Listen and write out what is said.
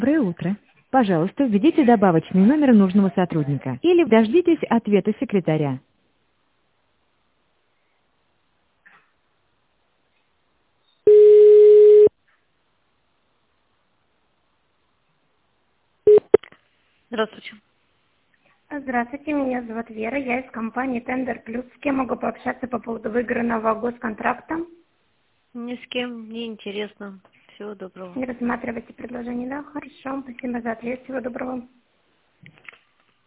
Доброе утро. Пожалуйста, введите добавочный номер нужного сотрудника или дождитесь ответа секретаря. Здравствуйте. Здравствуйте, меня зовут Вера, я из компании Тендер Плюс. С кем могу пообщаться по поводу выигранного госконтракта? Ни с кем, не интересно. Всего доброго. Не рассматривайте предложение, да? Хорошо, спасибо за ответ, всего доброго.